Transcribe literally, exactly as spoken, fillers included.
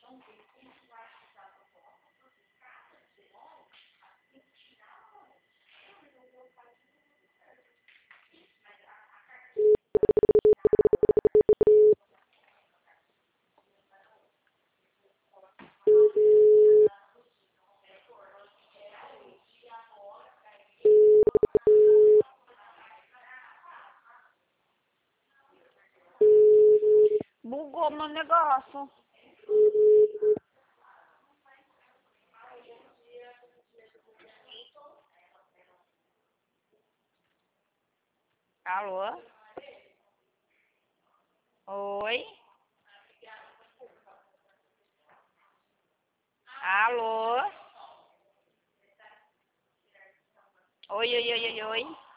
Bugou meu negócio. Alô? Oi? Alô? Oi, oi, oi, oi, oi.